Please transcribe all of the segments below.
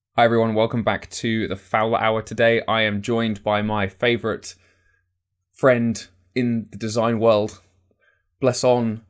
Hi everyone, welcome back to the Fowler Hour. Today I am joined by my favourite friend in the design world, Blesson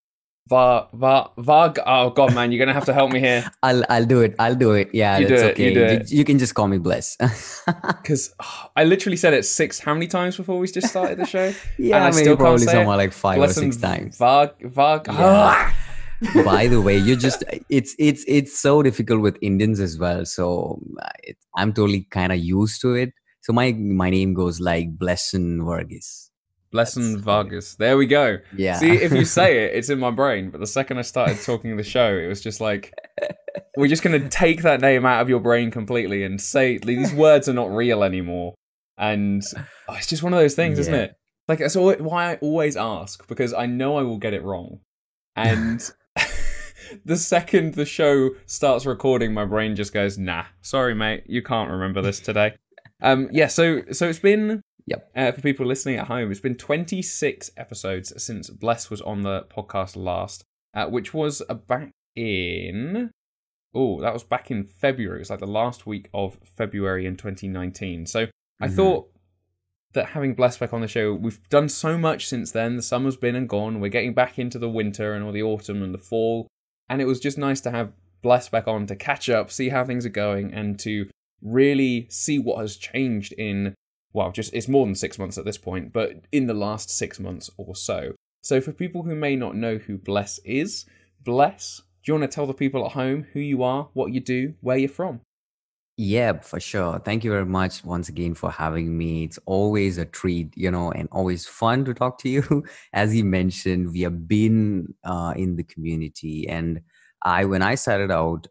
Varg. Oh god, man, you're gonna have to help me here. I'll do it. I'll do it. Yeah, You do that's it. You okay. do You, it. you can just call me Bless. Because I literally said it how many times before we just started the show, and Yeah, I maybe still can't probably say somewhere it. like five or Blesson six times. Varg. Yeah. By the way, you just it's so difficult with Indians as well. So I'm totally kind of used to it. So my name goes like Blesson Vargas. That's Blesson how it. Vargas. There we go. See, Yeah. if you say it, it's in my brain. But the second I started talking the show, it was just like, we're just going to take that name out of your brain completely and say these words are not real anymore. And it's just one of those things, isn't Yeah. it? Like, that's why I always ask, because I know I will get it wrong. And the second the show starts recording, my brain just goes, nah, sorry, mate, you can't remember this today. So it's been Yep. for people listening at home, it's been 26 episodes since Bless was on the podcast last, which was back in. Oh, that was back in February. It was like the last week of February in 2019. So I Hmm. thought that having Bless back on the show, we've done so much since then. The summer's been and gone. We're getting back into the winter and all the autumn and the fall. And it was just nice to have Bless back on to catch up, see how things are going, and to really see what has changed in, well, just it's more than 6 months at this point, but in the last 6 months or so. So for people who may not know who Bless is, Bless, do you want to tell the people at home who you are, what you do, where you're from? Yeah, for sure. Thank you very much once again for having me. It's always a treat, and always fun to talk to you. As you mentioned, we have been in the community, and when I started out,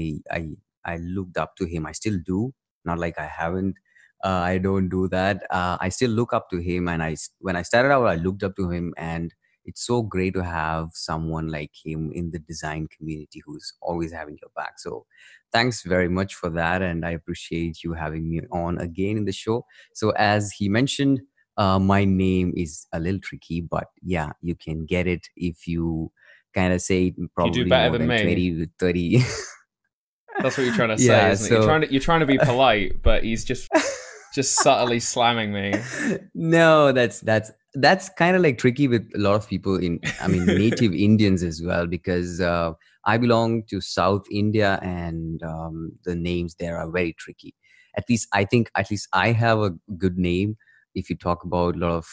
I looked up to him. I still do, not like I haven't. I don't do that. I still look up to him, and when I started out, I looked up to him, and it's so great to have someone like him in the design community who's always having your back. So thanks very much for that, and I appreciate you having me on again in the show. So as he mentioned, my name is a little tricky, but yeah, you can get it if you kind of say it You do probably better more than than me. 20 to 30. That's what you're trying to say, Yeah, isn't it? so You're trying to be polite, but he's just subtly slamming me. no, that's kind of like tricky with a lot of people in, I mean, native Indians as well, because I belong to South India, and the names there are very tricky. At least I have a good name. If you talk about a lot of,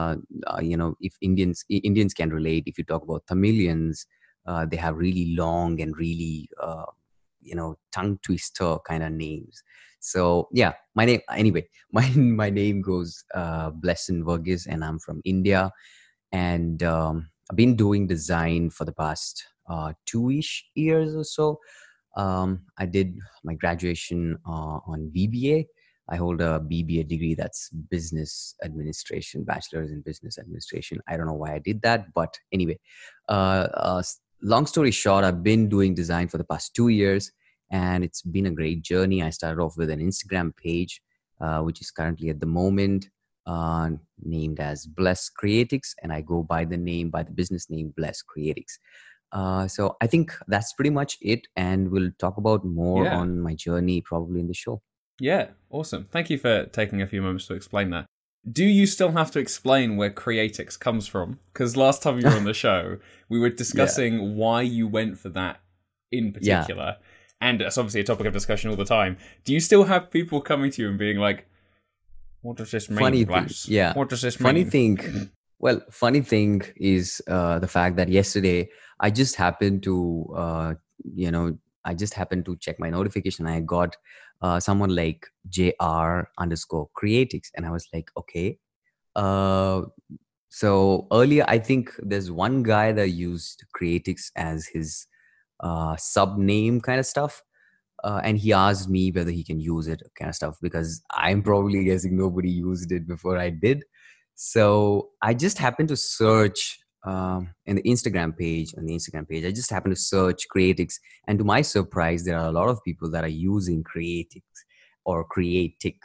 if Indians can relate. If you talk about Tamilians, they have really long and really, tongue twister kind of names. So yeah, my name anyway. My name goes Blesson Verghese, and I'm from India. And I've been doing design for the past 2-ish years or so. I did my graduation on BBA. I hold a BBA degree, that's business administration, bachelor's in business administration. I don't know why I did that, but anyway, long story short, I've been doing design for the past 2 years, and it's been a great journey. I started off with an Instagram page, which is currently at the moment uh, named as Bless Creatics, and I go by the business name Bless Creatics. So I think that's pretty much it, and we'll talk about more Yeah. on my journey probably in the show. Yeah, awesome. Thank you for taking a few moments to explain that. Do you still have to explain where Creatix comes from? Because last time you were on the show, we were Yeah, discussing why you went for that in yeah. particular. And it's obviously a topic of discussion all the time. Do you still have people coming to you and being like, what does this mean, Funny thing, Bless? yeah. What does this Funny mean? thing, funny thing is the fact that yesterday I just happened to, you know, I just happened to check my notification. I got someone like JR underscore creatics, and I was like, okay. Uh, so earlier, I think there's one guy that used creatics as his sub name kind of stuff. And he asked me whether he can use it kind of stuff, because I'm probably guessing nobody used it before I did. So I just happened to search in the Instagram page. On the Instagram page, I just happened to search creatics, and to my surprise, there are a lot of people that are using creatics or creatic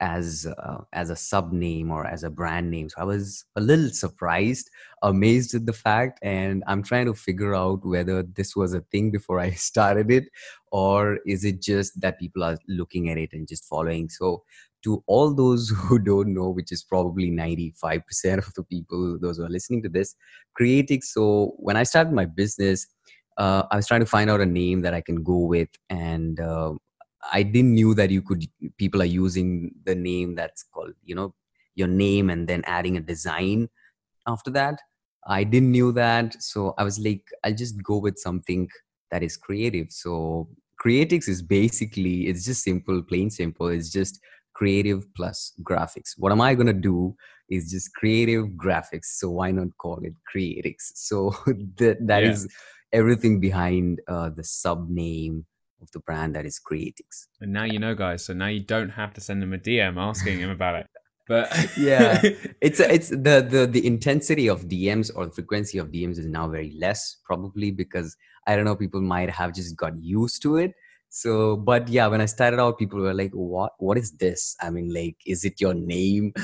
as a sub name or as a brand name. So I was a little surprised, amazed at the fact, and I'm trying to figure out whether this was a thing before I started it, or is it just that people are looking at it and just following. So to all those who don't know, which is probably 95% of the people, those who are listening to this, Creatix. So when I started my business, I was trying to find out a name that I can go with, and I didn't knew that people are using the name that's called, your name and then adding a design after that. I didn't knew that. So I was like, I'll just go with something that is creative. So Creatix is basically, it's just simple, plain simple. It's just creative plus graphics. What am I going to do is just creative graphics. So why not call it Creatix? So that Yeah. is everything behind the sub name of the brand, that is Creatix. And now you know, guys. So now you don't have to send him a DM asking him about it. But Yeah, it's the intensity of DMs or the frequency of DMs is now very less, probably because I don't know, people might have just got used to it. So, but yeah, when I started out, people were like, what is this? I mean, like, is it your name?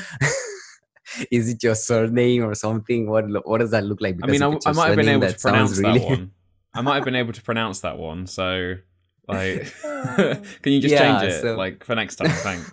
Is it your surname or something? What does that look like? I Because mean, if it's I your might have been surname, able to that sounds pronounce that really one. I might have been able to pronounce that one. So, like, can you just change yeah. it, So like, for next time? Thanks.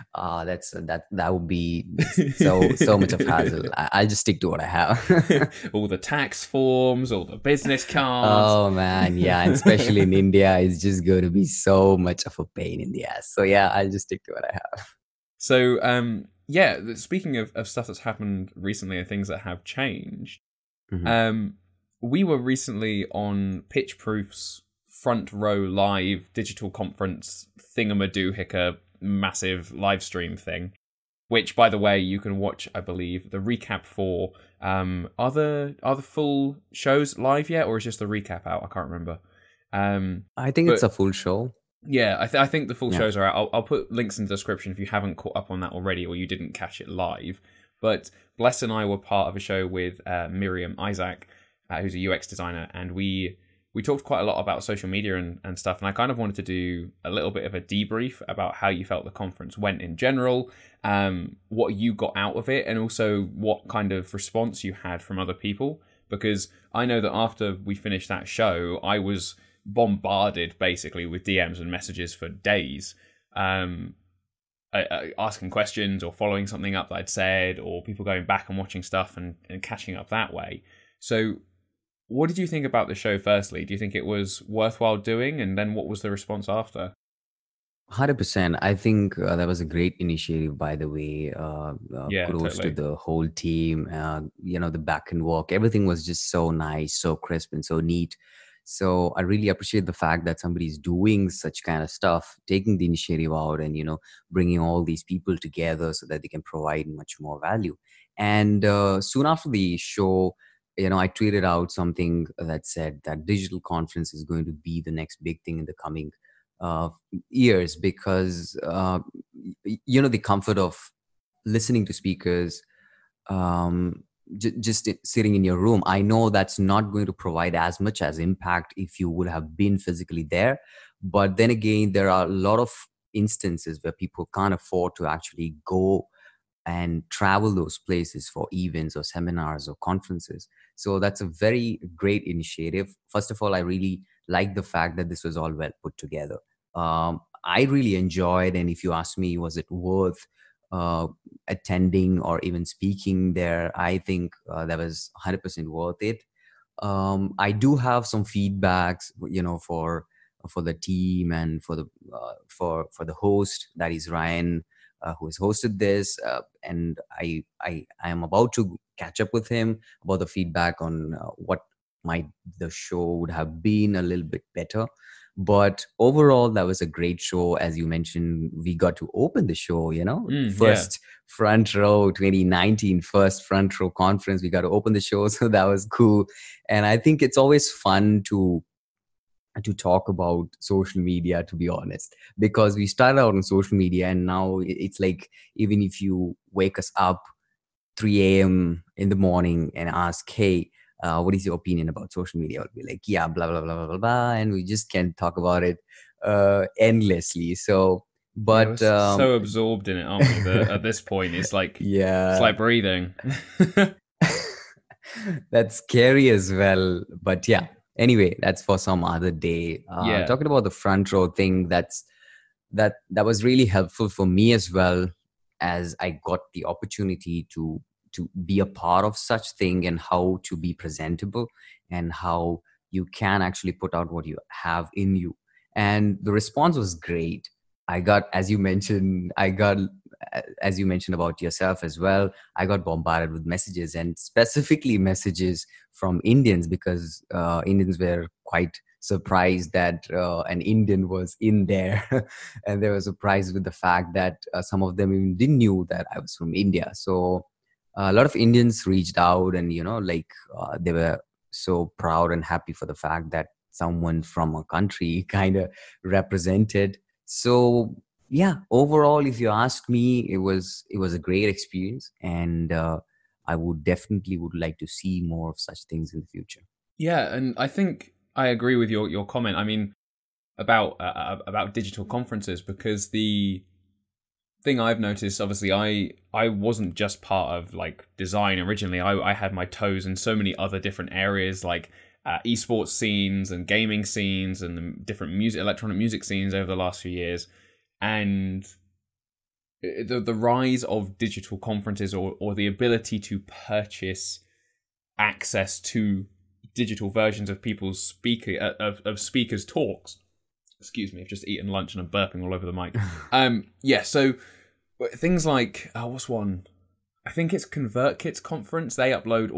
that would be so much of hassle. I'll just stick to what I have. All the tax forms, all the business cards. Oh man, yeah, and especially in India, it's just going to be so much of a pain in the ass. So yeah, I'll just stick to what I have. So, yeah, speaking of stuff that's happened recently and things that have changed, Mhm. we were recently on Pitch Proof's front row live digital conference thingamadoohicker massive live stream thing, which, by the way, you can watch, I believe, the recap for. Are the full shows live yet, or is just the recap out? I can't remember. I think it's But a full show. yeah, I think the full Yeah. shows are out. I'll put links in the description if you haven't caught up on that already or you didn't catch it live. But Bless and I were part of a show with Miriam Isaac, who's a UX designer, and we talked quite a lot about social media and stuff. And I kind of wanted to do a little bit of a debrief about how you felt the conference went in general, what you got out of it, and also what kind of response you had from other people. Because I know that after we finished that show, I was bombarded basically with DMs and messages for days, asking questions or following something up that I'd said, or people going back and watching stuff and catching up that way. So what did you think about the show firstly? Do you think it was worthwhile doing? And then what was the response after? 100%. I think that was a great initiative, by the way. Yeah, Kudos to totally. the whole team. The back and walk, everything was just so nice, so crisp, and so neat. So I really appreciate the fact that somebody's doing such kind of stuff, taking the initiative out, and bringing all these people together so that they can provide much more value. And soon after the show, I tweeted out something that said that digital conference is going to be the next big thing in the coming uh, years, because the comfort of listening to speakers, just sitting in your room, I know that's not going to provide as much as impact if you would have been physically there. But then again, there are a lot of instances where people can't afford to actually go and travel those places for events or seminars or conferences. So that's a very great initiative. First of all, I really like the fact that this was all well put together. I really enjoyed, and if you ask me, was it worth uh, attending or even speaking there? I think that was 100% worth it. I do have some feedbacks, for the team and for the host, that is Ryan, who has hosted this, and I am about to catch up with him about the feedback on what might the show would have been a little bit better. But overall, that was a great show. As you mentioned, we got to open the show, Yeah. first front row 2019, first front row conference. We got to open the show. So that was cool. And I think it's always fun to talk about social media, to be honest, because we started out on social media, and now it's like, even if you wake us up 3 a.m. in the morning and ask, hey, what is your opinion about social media? I'll be like, yeah, blah, blah, blah, blah, blah, blah. And we just can't talk about it endlessly. So Yeah, we're But so absorbed in it, aren't we? That at this point, it's yeah, like breathing. that's scary as well. But yeah, anyway, that's for some other day. Yeah, Talking about the front row thing, that was really helpful for me as well, as I got the opportunity to be a part of such thing, and how to be presentable, and how you can actually put out what you have in you. And the response was great. I got, as you mentioned about yourself as well, I got bombarded with messages, and specifically messages from Indians, because Indians were quite surprised that an Indian was in there. And they were surprised with the fact that some of them even didn't knew that I was from India. So a lot of Indians reached out, and they were so proud and happy for the fact that someone from a country kind of represented. So yeah, overall, if you ask me, it was a great experience, and I would definitely would like to see more of such things in the future. yeah, and I think I agree with your comment. I mean, about digital conferences, because the thing I've noticed, obviously, I wasn't just part of like design originally. I had my toes in so many other different areas, like esports scenes and gaming scenes and the different electronic music scenes over the last few years, and the rise of digital conferences, or the ability to purchase access to digital versions of people's speakers talks. Excuse me, I've just eaten lunch and I'm burping all over the mic. Yeah, so things like what's one? I think it's ConvertKit's conference. They upload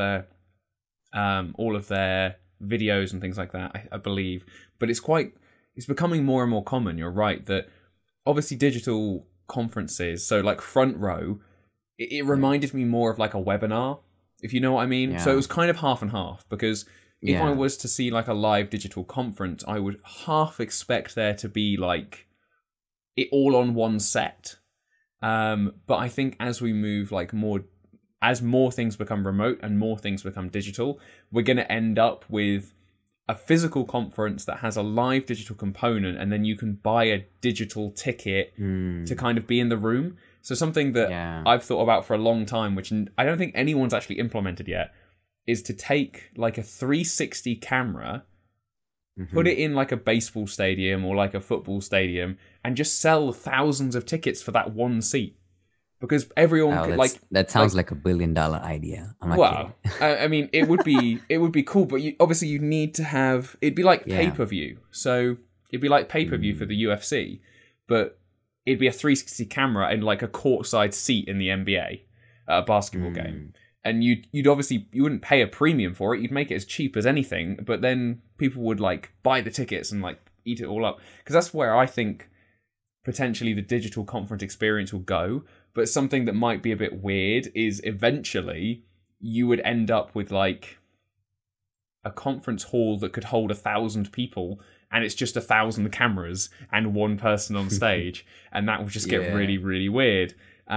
all of their videos and things like that, I believe. But it's becoming more and more common. You're right that obviously digital conferences. So like Front Row, it reminded me more of like a webinar, if you know what I mean. So it Yeah, was kind of half and half, because if I yeah, was to see like a live digital conference, I would half expect there to be like it all on one set. But I think as we move as more things become remote and more things become digital, we're going to end up with a physical conference that has a live digital component, and then you can buy a digital ticket to kind of be in the room. So something that yeah. I've thought about for a long time, which I don't think anyone's actually implemented yet, is to take like a 360 camera, put Hmm. it in like a baseball stadium or like a football stadium, and just sell thousands of tickets for that one seat. Because everyone Oh, could that like sounds like $1 billion idea. I'm not kidding. well, I mean, it would be cool, but obviously you need to have. It'd be like pay Yeah. per view, so it'd be like pay per view for Mm. the UFC, but it'd be a 360 camera and like a courtside seat in the NBA at a basketball game, Mm. and you'd obviously you wouldn't pay a premium for it. You'd make it as cheap as anything, but then people would like buy the tickets and like eat it all up, because that's where I think potentially the digital conference experience will go. But something that might be a bit weird is eventually you would end up with like a conference hall that could hold 1,000 people, and it's just 1,000 cameras and one person on stage, and that would just get Yeah. really, really weird.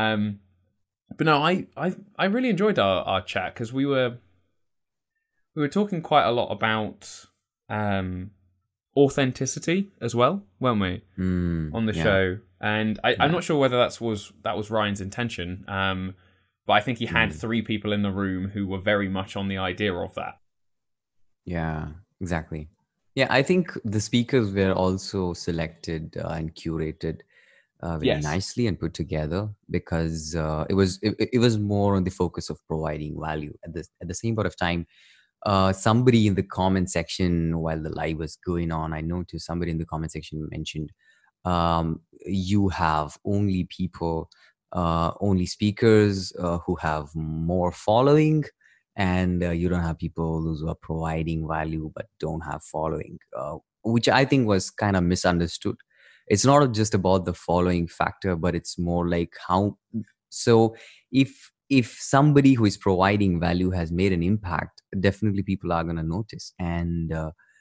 But no, I really enjoyed our chat, because we were talking quite a lot about authenticity as well, weren't we, on the Yeah. show? And I'm Yeah. not sure whether that was Ryan's intention, but I think he had Mm. 3 people in the room who were very much on the idea of that. Yeah, exactly. Yeah, I think the speakers were also selected and curated very Yes. nicely and put together, because it was more on the focus of providing value. At the same point of time, somebody in the comment section while the live was going on, I noticed somebody in the comment section mentioned, you have only only speakers who have more following, and you don't have people who are providing value but don't have following, which I think was kind of misunderstood. It's not just about the following factor, but it's more like how. So if somebody who is providing value has made an impact, definitely people are going to notice. And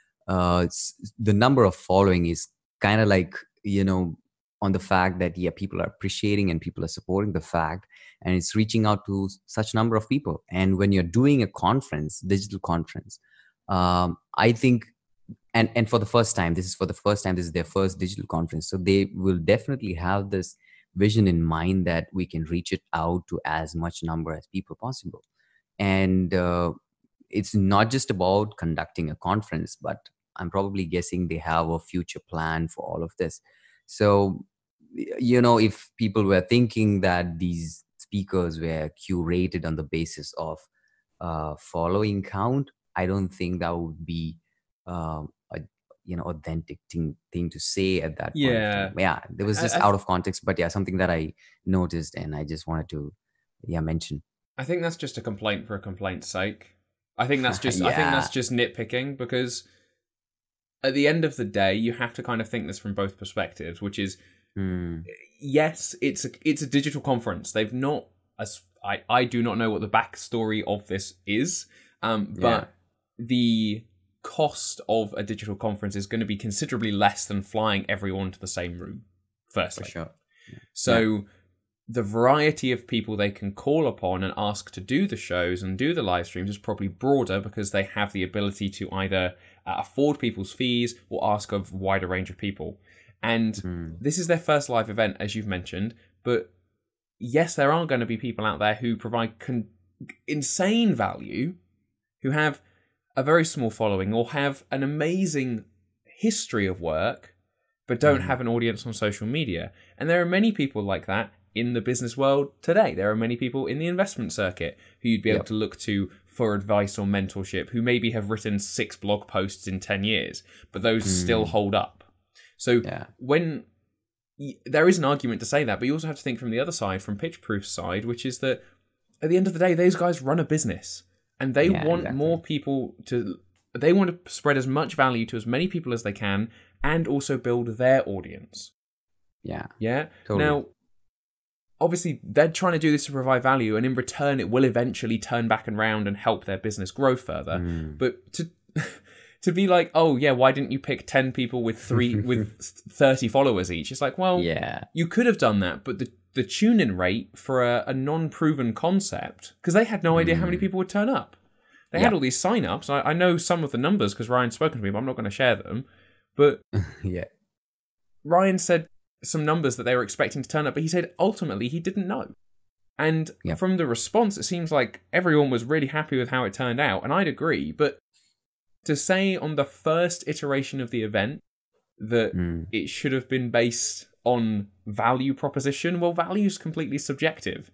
the number of following is kind of like, on the fact that, yeah, people are appreciating and people are supporting the fact, and it's reaching out to such number of people. And when you're doing a conference, digital conference, I think and for the first time, this is their first digital conference, so they will definitely have this vision in mind that we can reach it out to as much number as people possible. And it's not just about conducting a conference, but I'm probably guessing they have a future plan for all of this. So, if people were thinking that these speakers were curated on the basis of following count, I don't think that would be a authentic thing to say at that point of Yeah. time. Yeah, there was just out of context, but yeah, something that I noticed and I just wanted to mention. I think that's just a complaint for a complaint's sake. I think that's just Yeah. nitpicking, because at the end of the day, you have to kind of think this from both perspectives, which is, yes, it's a digital conference. They've not, as I do not know what the backstory of this is, but the cost of a digital conference is going to be considerably less than flying everyone to the same room, firstly. For sure. So the variety of people they can call upon and ask to do the shows and do the live streams is probably broader, because they have the ability to either afford people's fees or ask of a wider range of people. And this is their first live event, as you've mentioned, but yes, there are going to be people out there who provide insane value, who have a very small following or have an amazing history of work, but don't have an audience on social media. And there are many people like that in the business world today. There are many people in the investment circuit who you'd be able to look to for advice or mentorship, who maybe have written 6 blog posts in 10 years, but those still hold up. So when there is an argument to say that, but you also have to think from the other side, from Pitchproof's side, which is that at the end of the day, those guys run a business and they want more people they want to spread as much value to as many people as they can and also build their audience. Yeah. Totally. Now, obviously, they're trying to do this to provide value, and in return, it will eventually turn back and round and help their business grow further. But to be like, oh yeah, why didn't you pick 10 people with 30 followers each? It's like, well, you could have done that, but the tune-in rate for a non-proven concept, because they had no idea how many people would turn up. They had all these sign-ups. I know some of the numbers because Ryan's spoken to me, but I'm not going to share them. But Ryan said some numbers that they were expecting to turn up, but he said ultimately he didn't know. And from the response, it seems like everyone was really happy with how it turned out, and I'd agree. But to say on the first iteration of the event that it should have been based on value proposition, well, value is completely subjective.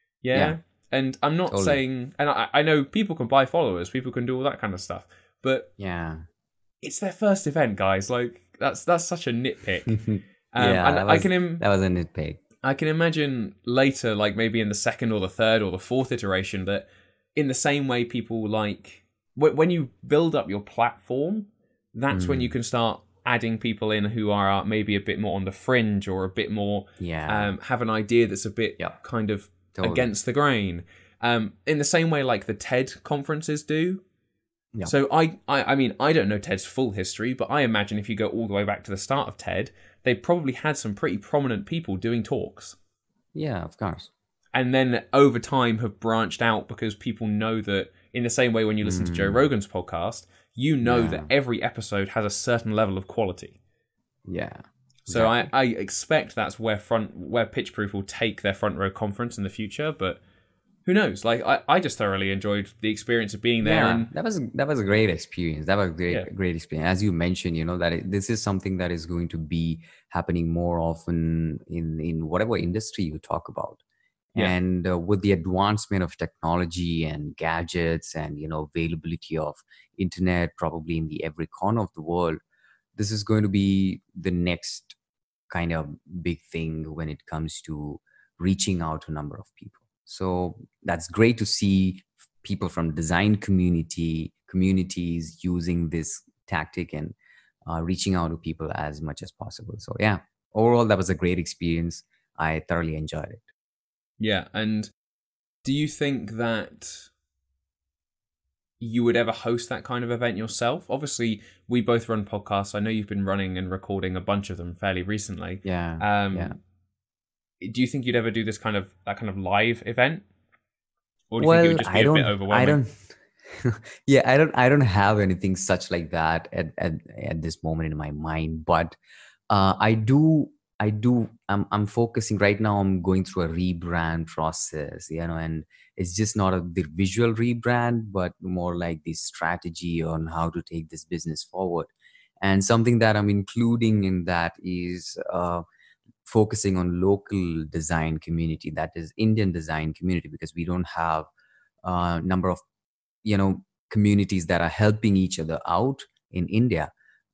And I'm not saying, and I know people can buy followers, people can do all that kind of stuff, but it's their first event, guys. Like that's such a nitpick. That was a nitpick. I can imagine later, like maybe in the second or the third or the fourth iteration, that in the same way people like, when you build up your platform, that's when you can start adding people in who are maybe a bit more on the fringe or a bit more have an idea that's a bit kind of against the grain. In the same way like the TED conferences do. So I mean, I don't know TED's full history, but I imagine if you go all the way back to the start of TED, they probably had some pretty prominent people doing talks. Yeah, of course. And then over time have branched out because people know that, in the same way when you listen to Joe Rogan's podcast, you know that every episode has a certain level of quality. Yeah. So I expect that's where Pitchproof will take their front row conference in the future, but who knows? Like I just thoroughly enjoyed the experience of being there. And that was a great experience. That was a great experience. As you mentioned, that this is something that is going to be happening more often in whatever industry you talk about. And with the advancement of technology and gadgets and availability of internet probably in every corner of the world, this is going to be the next kind of big thing when it comes to reaching out to a number of people. So that's great to see people from design communities using this tactic and reaching out to people as much as possible. So overall, that was a great experience. I thoroughly enjoyed it. Yeah, and do you think that you would ever host that kind of event yourself? Obviously, we both run podcasts. I know you've been running and recording a bunch of them fairly recently. Do you think you'd ever do that kind of live event? Or do you think it would just be a bit overwhelming? Yeah, I don't have anything such like that at this moment in my mind, but I'm focusing right now. I'm going through a rebrand process, and it's just not the visual rebrand, but more like the strategy on how to take this business forward. And something that I'm including in that is focusing on local design community, that is Indian design community, because we don't have a number of communities that are helping each other out in India.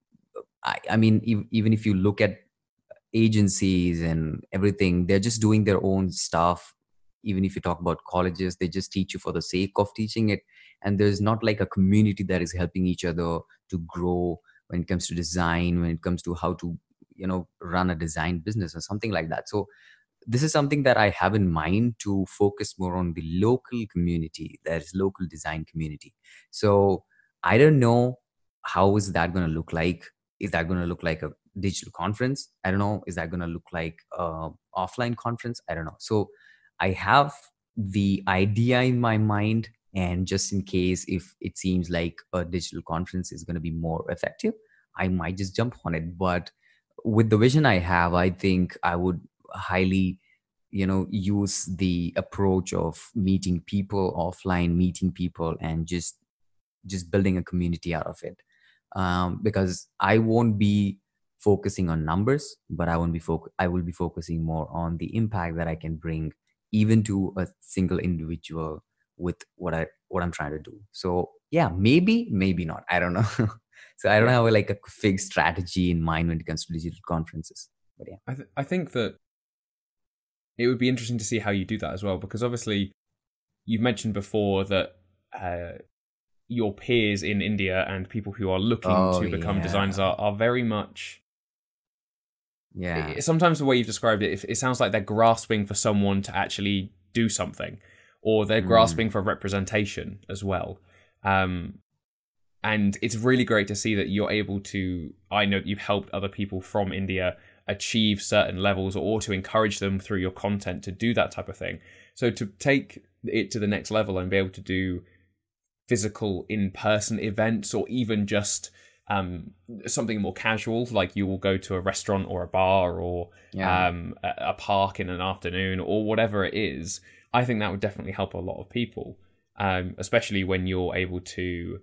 I mean, even if you look at agencies and everything, they're just doing their own stuff. Even if you talk about colleges, they just teach you for the sake of teaching it, and there's not like a community that is helping each other to grow when it comes to design, when it comes to how to run a design business or something like that. So this is something that I have in mind, to focus more on the local community, that is local design community. So I don't know how is that going to look like. Is that going to look like a digital conference? I don't know. Is that going to look like a offline conference? I don't know. So I have the idea in my mind, and just in case if it seems like a digital conference is going to be more effective, I might just jump on it. But with the vision I have, I think I would highly use the approach of meeting people offline, meeting people, and just building a community out of it. Because I won't be focusing on numbers, but I will be focusing more on the impact that I can bring, even to a single individual, with what I'm trying to do. So yeah, maybe not, I don't know. So I don't Yeah, have like a fixed strategy in mind when it comes to digital conferences, but yeah. I think that it would be interesting to see how you do that as well, because obviously you've mentioned before that uh, your peers in India and people who are looking Oh to become designers yeah. are very much. Yeah. Sometimes the way you've described it, it sounds like they're grasping for someone to actually do something, or they're grasping Mm. for representation as well. Um, and it's really great to see that you're able to. I know that you've helped other people from India achieve certain levels, or to encourage them through your content to do that type of thing. So to take it to the next level and be able to do physical in-person events, or even just something more casual, like you will go to a restaurant or a bar, or Yeah. a park in an afternoon, or whatever it is, I think that would definitely help a lot of people, especially when you're able to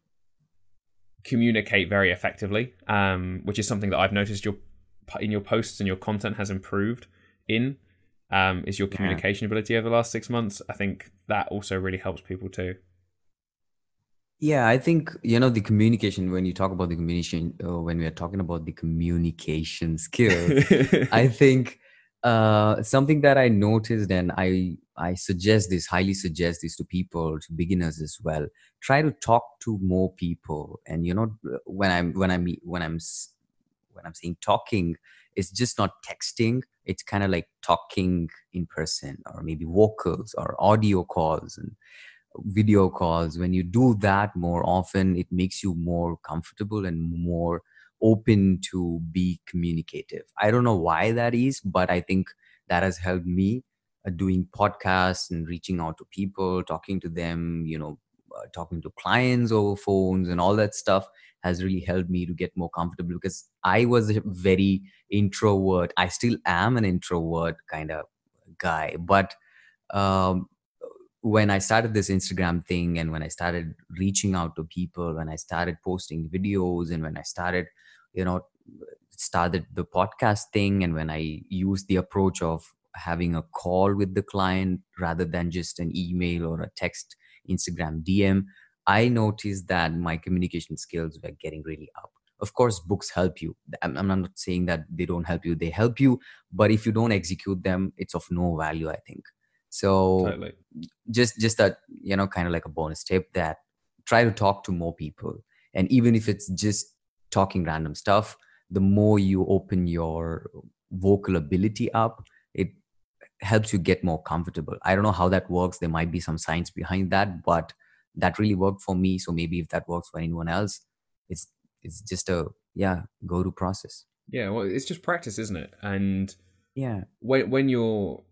communicate very effectively, which is something that I've noticed in your posts and your content has improved in, is your Yeah. communication ability over the last 6 months. I think that also really helps people too. Yeah, I think the communication, when you talk about the communication, when we are talking about the communication skills, I think something that I noticed, and I suggest this, highly suggest this to people, to beginners as well. Try to talk to more people, and when I'm saying talking, it's just not texting. It's kind of like talking in person, or maybe vocals or audio calls and video calls. When you do that more often, it makes you more comfortable and more open to be communicative. I don't know why that is, but I think that has helped me, doing podcasts and reaching out to people, talking to them, talking to clients over phones and all that stuff has really helped me to get more comfortable, because I was a very introvert. I still am an introvert kind of guy, but um, when I started this Instagram thing, and when I started reaching out to people, when I started posting videos, and when I you know, started the podcast thing, and when I used the approach of having a call with the client rather than just an email or a text Instagram DM, I noticed that my communication skills were getting really up. Of course, books help you. I'm not saying that they don't help you, they help you, but if you don't execute them, it's of no value, I think. So Totally. just that, kind of like a bonus tip, that try to talk to more people. And even if it's just talking random stuff, the more you open your vocal ability up, it helps you get more comfortable. I don't know how that works. There might be some science behind that, but that really worked for me. So maybe if that works for anyone else, it's it's just a, yeah, go to process. Yeah, well, it's just practice, isn't it? And Yeah. when you're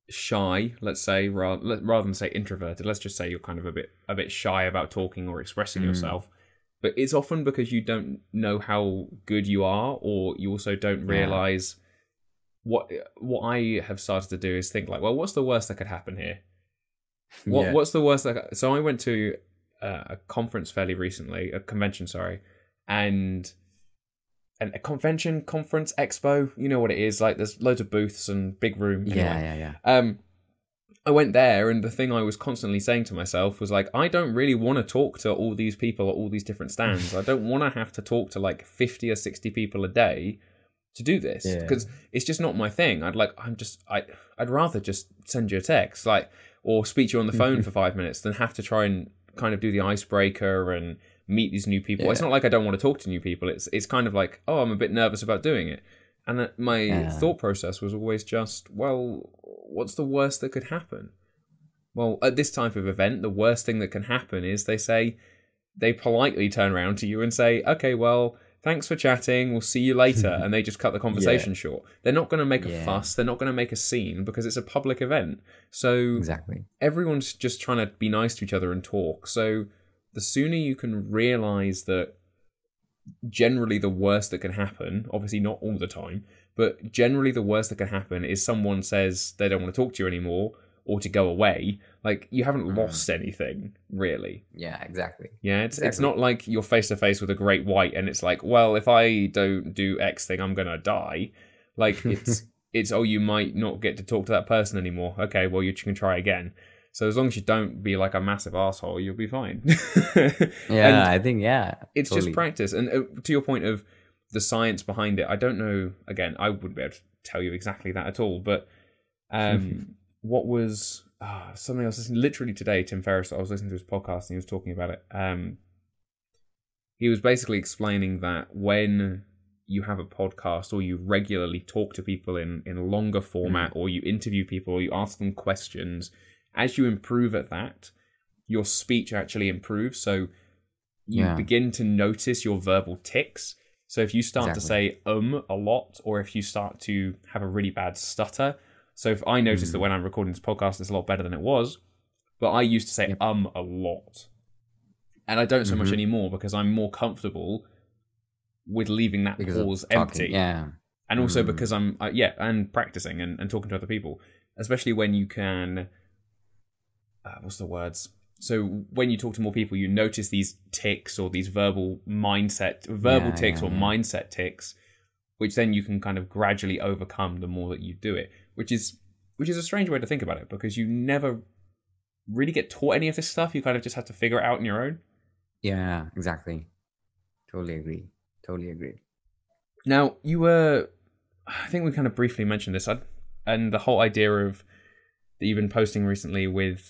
shy, let's say, rather than say introverted, let's just say you're kind of a bit shy about talking or expressing Mm, yourself. But it's often because you don't know how good you are, or you also don't yeah. realize what I have started to do is think like, well, what's the worst that could happen here? Yeah. What's the worst that? So I went to a conference fairly recently, a convention, sorry, and a convention, conference, expo. You know what it is like. There's loads of booths and big room. Yeah. Anyway, Yeah. Yeah. um, I went there, and the thing I was constantly saying to myself was like, I don't really want to talk to all these people at all these different stands. I don't want to have to talk to like 50 or 60 people a day to do this Yeah. because it's just not my thing. I'd rather just send you a text like or speak to you on the phone for 5 minutes than have to try and kind of do the icebreaker and meet these new people. It's Yeah. not like I don't want to talk to new people. It's kind of like, oh, I'm a bit nervous about doing it. And that my Yeah. thought process was always just, well, what's the worst that could happen? Well, at this type of event, the worst thing that can happen is they politely turn around to you and say, okay, well, thanks for chatting. We'll see you later. And they just cut the Yeah. conversation short. They're not going to make a Yeah. fuss. They're not going to make a scene because it's a public event. So Exactly. everyone's just trying to be nice to each other and talk. So the sooner you can realize that generally the worst that can happen, obviously not all the time, but generally the worst that can happen is someone says they don't want to talk to you anymore or to go away. Like you haven't Mm. lost anything, really. Yeah. Exactly. Yeah, it's Exactly. not like you're face to face with a great white and it's like, well, if I don't do X thing, I'm gonna die. Like it's oh, you might not get to talk to that person anymore. Okay, well you can try again. So as long as you don't be like a massive asshole, you'll be fine. Yeah. And I think. Yeah. it's just Totally. practice. And to your point of the science behind it, I don't know. Again, I wouldn't be able to tell you exactly that at all. But what was something else? Literally today, Tim Ferriss. I was listening to his podcast and he was talking about it. He was basically explaining that when you have a podcast or you regularly talk to people in a longer format or you interview people or you ask them questions, as you improve at that, your speech actually improves. So you Yeah. begin to notice your verbal tics. So if you start to Exactly. say a lot, or if you start to have a really bad stutter. So if I notice that Mm. when I'm recording this podcast, it's a lot better than it was, but I used to say Yep. a lot. And I don't so much Mm-hmm. anymore because I'm more comfortable with leaving that Because of pause talking. empty. Yeah. And also Mm. because I'm, and practicing and talking to other people, especially when you can, what's the words? So when you talk to more people, you notice these tics or these verbal Yeah. tics Yeah. or Yeah. mindset tics, which then you can kind of gradually overcome the more that you do it, which is a strange way to think about it because you never really get taught any of this stuff. You kind of just have to figure it out on your own. Yeah. Exactly. Totally agree. Totally agree. Now, I think we kind of briefly mentioned this, and the whole idea of that you've been posting recently with,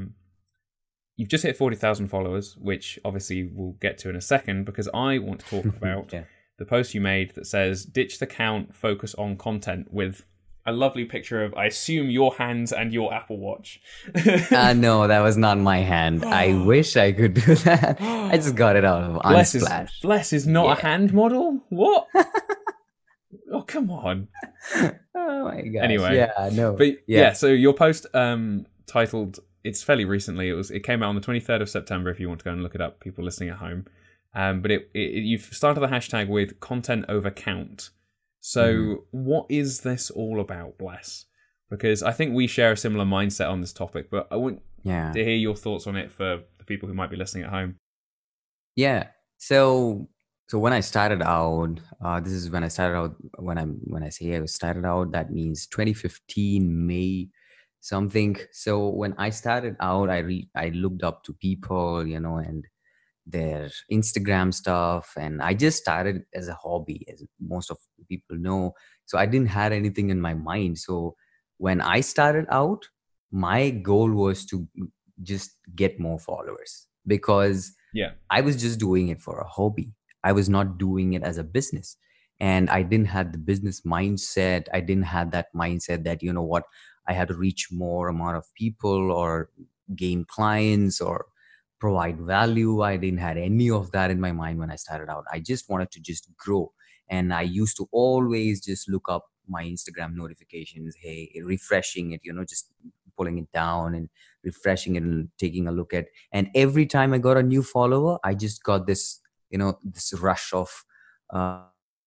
you've just hit 40,000 followers, which obviously we'll get to in a second, because I want to talk about Yeah. the post you made that says, ditch the count, focus on content, with a lovely picture of, I assume, your hands and your Apple Watch. No, that was not my hand. I wish I could do that. I just got it out of Unsplash. Bless is not a Yeah. hand model? What? Oh, come on. Oh my gosh. Anyway, Yeah, no. But Yeah. so your post titled, it's fairly recently, it came out on the 23rd of September if you want to go and look it up, people listening at home. But you've started the hashtag with content over count. So what is this all about, Bless? Because I think we share a similar mindset on this topic, but I want Yeah. to hear your thoughts on it for the people who might be listening at home. Yeah. So when I started out, this is when I started out. When I say I started out, that means 2015 May something. So when I started out, I looked up to people, and their Instagram stuff, and I just started as a hobby, as most of the people know. So I didn't have anything in my mind. So when I started out, my goal was to just get more followers because Yeah. I was just doing it for a hobby. I was not doing it as a business. And I didn't have the business mindset. I didn't have that mindset that, what, I had to reach more amount of people or gain clients or provide value. I didn't have any of that in my mind when I started out. I just wanted to just grow. And I used to always just look up my Instagram notifications, hey, refreshing it, just pulling it down and refreshing it and taking a look at. And every time I got a new follower, I just got this, this rush of, uh,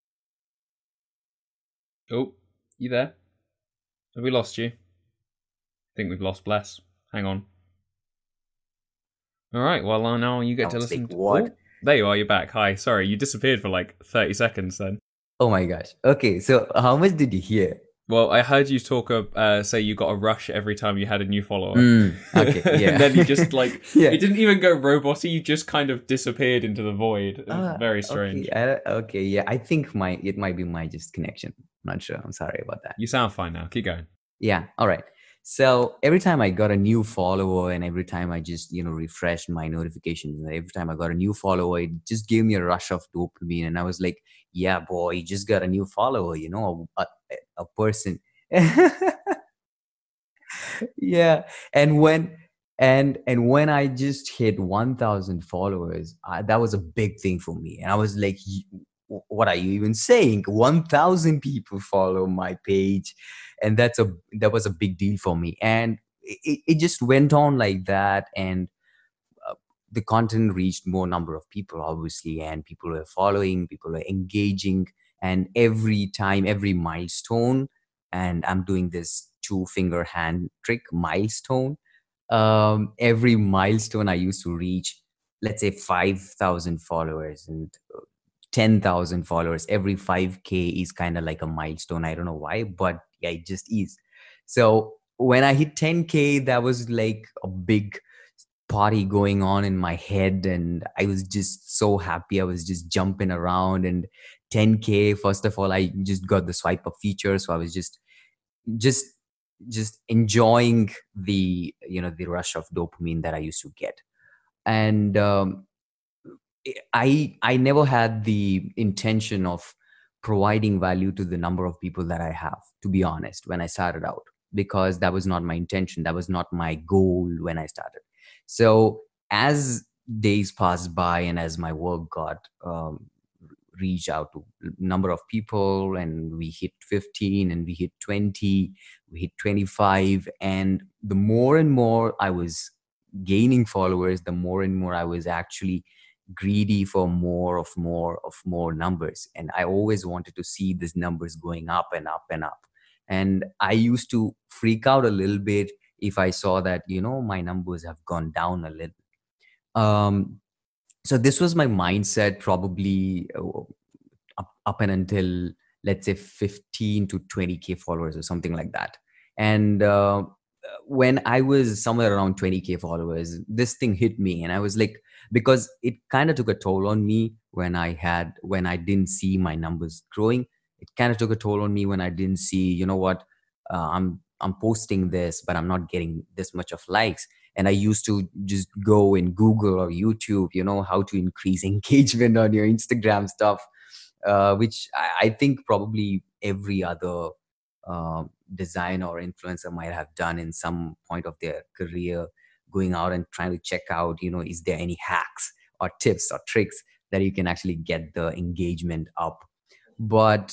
Oh, you there? Have we lost you? I think we've lost Bless. Hang on. All right. Well, now you I get to was listen. like, what? Oh, there you are. You're back. Hi. Sorry, you disappeared for like 30 seconds then. Oh my gosh. Okay. So how much did you hear? Well, I heard you talk say you got a rush every time you had a new follower. Okay. Yeah. And then you just like, yeah. it didn't even go roboty, you just kind of disappeared into the void. It was very strange. Okay. Yeah. I think it might be my just connection. I'm not sure. I'm sorry about that. You sound fine now. Keep going. Yeah. All right. So every time I got a new follower and every time I just, refreshed my notifications, and every time I got a new follower, it just gave me a rush of dopamine. And I was like, yeah, boy, you just got a new follower, a person. Yeah. And when I just hit 1,000 followers, that was a big thing for me. And I was like, what are you even saying? 1,000 people follow my page. And that was a big deal for me. And it just went on like that. And uh, the content reached more number of people, obviously, and people were following, people were engaging. And every time, every milestone, and I'm doing this two finger hand trick milestone, every milestone I used to reach, let's say 5,000 followers and 10,000 followers. Every 5K is kind of like a milestone. I don't know why, but yeah, it just is. So when I hit 10K, that was like a big party going on in my head. And I was just so happy. I was just jumping around. And 10K, first of all, I just got the swipe up feature. So I was just enjoying the rush of dopamine that I used to get. And I never had the intention of providing value to the number of people that I have, to be honest, when I started out, because that was not my intention. That was not my goal when I started. So as days passed by and as my work got reach out to number of people, and we hit 15 and we hit 20, we hit 25, and the more and more I was gaining followers, the more and more I was actually greedy for more numbers. And I always wanted to see these numbers going up and up and up. And I used to freak out a little bit if I saw that my numbers have gone down a little. So this was my mindset probably up and until, let's say, 15 to 20K followers or something like that. And when I was somewhere around 20K followers, this thing hit me. And I was like, because it kind of took a toll on me when I didn't see my numbers growing. It kind of took a toll on me when I didn't see, I'm posting this, but I'm not getting this much of likes. And I used to just go in Google or YouTube, how to increase engagement on your Instagram stuff, which I think probably every other designer or influencer might have done in some point of their career, going out and trying to check out, is there any hacks or tips or tricks that you can actually get the engagement up. But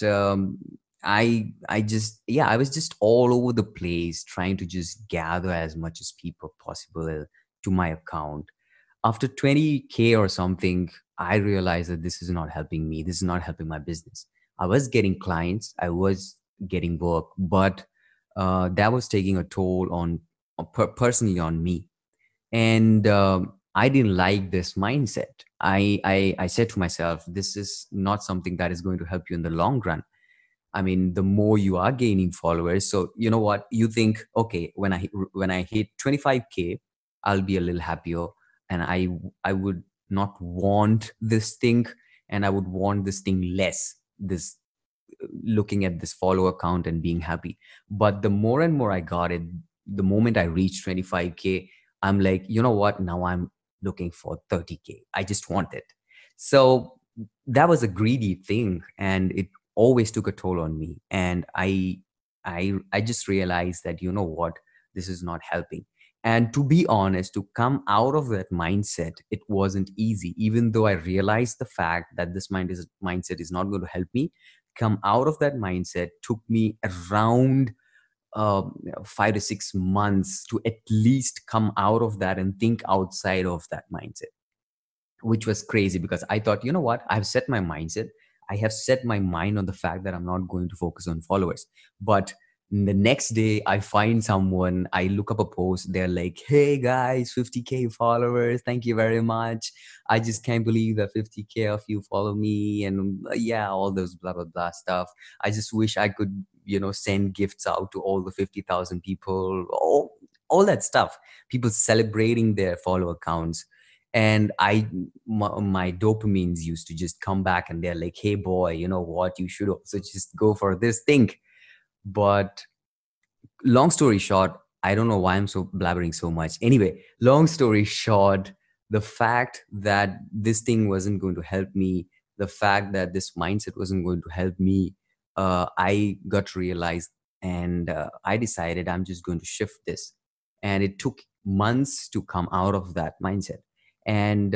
I was just all over the place trying to just gather as much as people possible to my account. After 20K or something, I realized that this is not helping me. This is not helping my business. I was getting clients, I was getting work, but that was taking a toll personally on me. And I didn't like this mindset. I said to myself, this is not something that is going to help you in the long run. I mean, the more you are gaining followers, so you know what you think, okay, when I hit 25K, I'll be a little happier. And I would not want this thing, and I would want this thing less, this looking at this follower count and being happy. But the more and more I got it, the moment I reached 25K, I'm like, you know what, now I'm looking for 30K. I just want it. So that was a greedy thing, and it always took a toll on me. And I just realized that, you know what, this is not helping. And to be honest, to come out of that mindset, it wasn't easy. Even though I realized the fact that this mindset is not going to help me, come out of that mindset took me around 5 to 6 months to at least come out of that and think outside of that mindset, which was crazy because I thought, you know what, I've set my mindset. I have set my mind on the fact that I'm not going to focus on followers. But the next day, I find someone, I look up a post, they're like, hey guys, 50K followers. Thank you very much. I just can't believe that 50K of you follow me. And yeah, all those blah, blah, blah stuff. I just wish I could, send gifts out to all the 50,000 people, all that stuff. People celebrating their follower counts, and my dopamines used to just come back, and they're like, hey boy, you know what, you should also just go for this thing. But long story short, I don't know why I'm so blabbering so much. Anyway, long story short, the fact that this thing wasn't going to help me, the fact that this mindset wasn't going to help me, I got realized, and I decided I'm just going to shift this. And it took months to come out of that mindset. And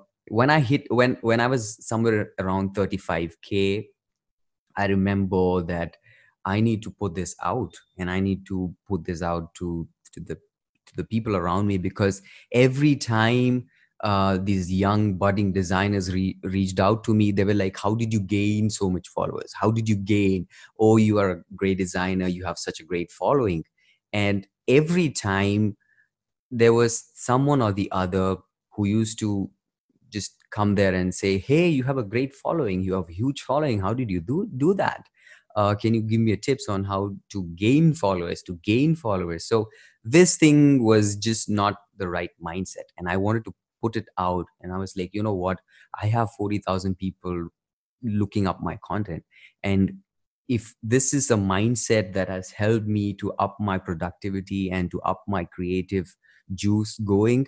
when I was somewhere around 35K, I remember that I need to put this out, and I need to put this out to the people around me, because every time these young budding designers reached out to me, they were like, how did you gain so much followers? How did you gain? Oh, you are a great designer. You have such a great following. And every time there was someone or the other who used to just come there and say, hey, you have a great following, you have a huge following, how did you do that? Can you give me a tips on how to gain followers? So this thing was just not the right mindset, and I wanted to put it out. And I was like, you know what, I have 40,000 people looking up my content, and if this is a mindset that has helped me to up my productivity and to up my creative juice going,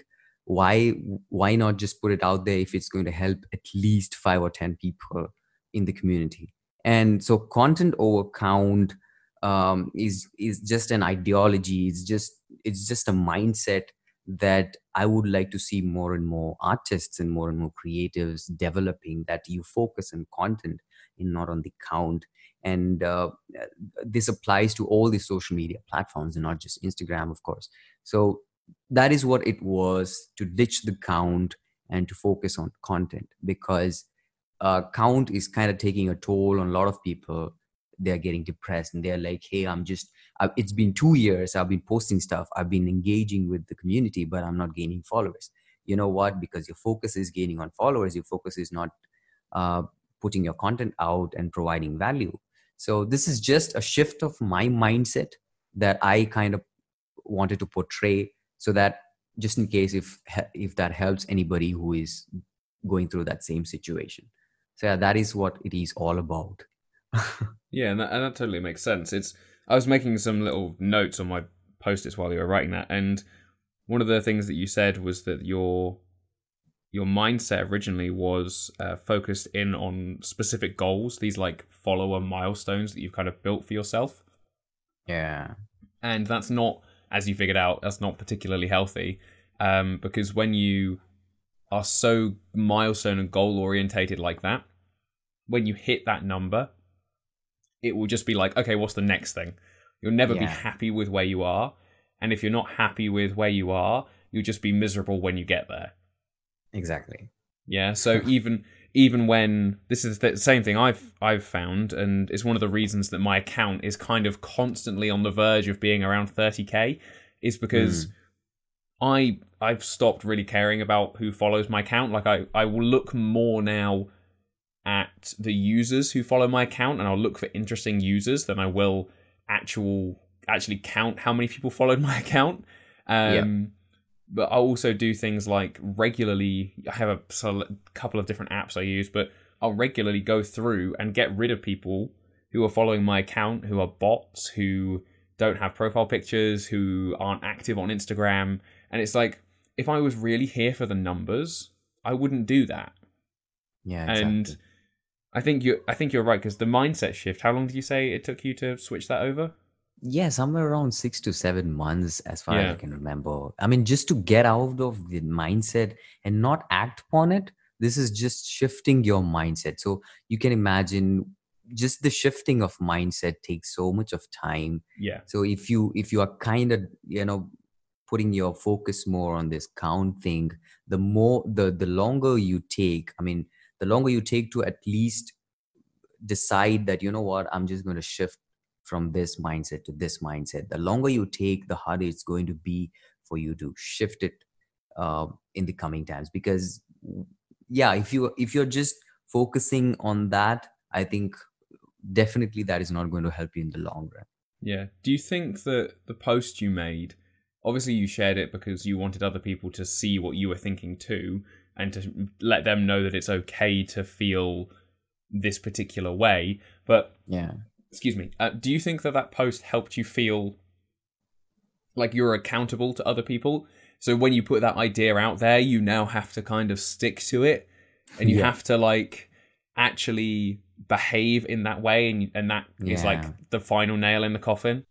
why not just put it out there if it's going to help at least 5 or 10 people in the community? And so content over count is just an ideology. It's just a mindset that I would like to see more and more artists and more creatives developing, that you focus on content and not on the count. And this applies to all the social media platforms and not just Instagram, of course. So that is what it was, to ditch the count and to focus on content, because count is kind of taking a toll on a lot of people. They're getting depressed, and they're like, hey, it's been 2 years, I've been posting stuff, I've been engaging with the community, but I'm not gaining followers. You know what? Because your focus is gaining on followers, your focus is not putting your content out and providing value. So this is just a shift of my mindset that I kind of wanted to portray, so that just in case if that helps anybody who is going through that same situation. So yeah, that is what it is all about. Yeah, and that totally makes sense. I was making some little notes on my post-its while you were writing that, and one of the things that you said was that your mindset originally was focused in on specific goals, these like follower milestones that you've kind of built for yourself. Yeah. And that's not, as you figured out, that's not particularly healthy, because when you are so milestone and goal orientated like that, when you hit that number, it will just be like, okay, what's the next thing? You'll never be happy with where you are. And if you're not happy with where you are, you'll just be miserable when you get there. Exactly. Yeah. So even when this is the same thing I've found, and it's one of the reasons that my account is kind of constantly on the verge of being around 30K, is because I've stopped really caring about who follows my account. Like I will look more now at the users who follow my account, and I'll look for interesting users than I will actually count how many people followed my account. But I also do things like regularly, I have a couple of different apps I use, but I'll regularly go through and get rid of people who are following my account, who are bots, who don't have profile pictures, who aren't active on Instagram. And it's like, if I was really here for the numbers, I wouldn't do that. Yeah, exactly. And I think you're right, because the mindset shift, how long did you say it took you to switch that over? Yeah, somewhere around 6 to 7 months, as far as I can remember. I mean, just to get out of the mindset and not act upon it, this is just shifting your mindset. So you can imagine just the shifting of mindset takes so much of time. Yeah. So if you are kind of, putting your focus more on this count thing, the longer you take, I mean, the longer you take to at least decide that, what, I'm just going to shift from this mindset to this mindset, the longer you take, the harder it's going to be for you to shift it in the coming times. Because yeah, if you're just focusing on that, I think definitely that is not going to help you in the long run. Yeah. Do you think that the post you made, obviously you shared it because you wanted other people to see what you were thinking too, and to let them know that it's okay to feel this particular way, but Yeah. excuse me, do you think that post helped you feel like you're accountable to other people? So when you put that idea out there, you now have to kind of stick to it, and you Yeah. have to like actually behave in that way, and that is like the final nail in the coffin.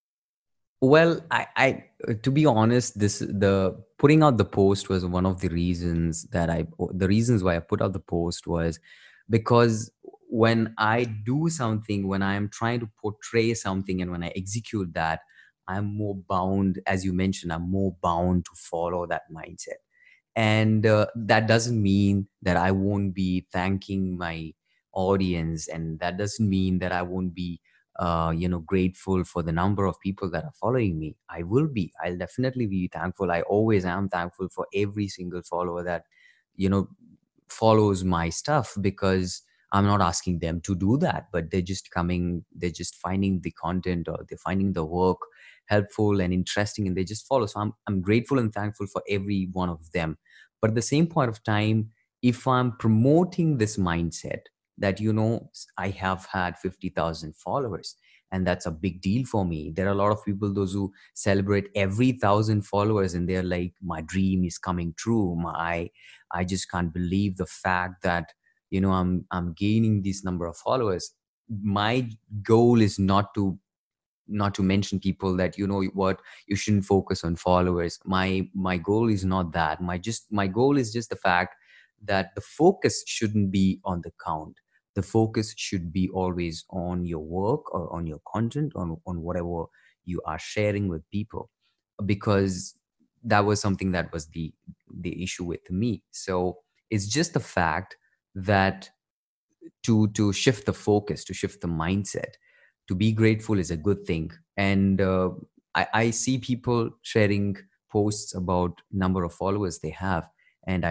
Well, I to be honest, the putting out the post was one of the reasons why I put out the post was because when I do something, when I am trying to portray something, and when I execute that, I'm more bound, as you mentioned, I'm more bound to follow that mindset. And that doesn't mean that I won't be thanking my audience, and that doesn't mean that I won't be grateful for the number of people that are following me. I'll definitely be thankful. I always am thankful for every single follower that you know follows my stuff, because I'm not asking them to do that, but they're just finding the content, or they're finding the work helpful and interesting, and they just follow. So I'm grateful and thankful for every one of them. But at the same point of time, if I'm promoting this mindset that, I have had 50,000 followers, and that's a big deal for me. There are a lot of people, those who celebrate every 1,000 followers, and they're like, my dream is coming true. I just can't believe the fact that, I'm gaining this number of followers. My goal is not to mention people that, what, you shouldn't focus on followers. My goal is not that. My goal is just the fact that the focus shouldn't be on the count. The focus should be always on your work, or on your content, on whatever you are sharing with people, because that was something that was the issue with me. So it's just the fact that to shift the focus, to shift the mindset, to be grateful is a good thing. And I see people sharing posts about number of followers they have, and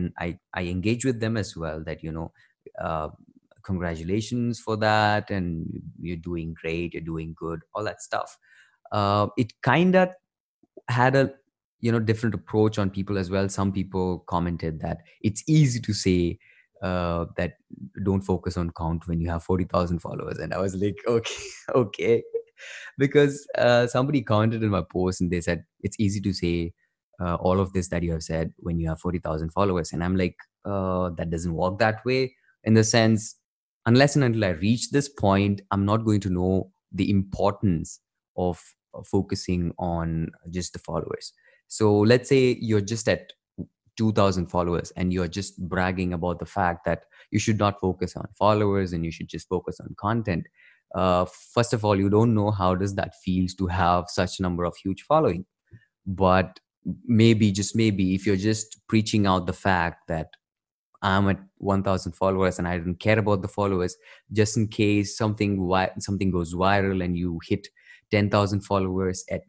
I engage with them as well, that, uh, congratulations for that, and you're doing great, you're doing good, all that stuff. It kind of had a different approach on people as well. Some people commented that it's easy to say that don't focus on count when you have 40,000 followers, and I was like, okay, okay, because somebody commented in my post, and they said it's easy to say all of this that you have said when you have 40,000 followers, and I'm like, that doesn't work that way. In the sense, unless and until I reach this point, I'm not going to know the importance of focusing on just the followers. So let's say you're just at 2,000 followers, and you're just bragging about the fact that you should not focus on followers, and you should just focus on content. First of all, you don't know how does that feels to have such number of huge following. But maybe, just maybe, if you're just preaching out the fact that I'm at 1,000 followers and I don't care about the followers, just in case something goes viral and you hit 10,000 followers at,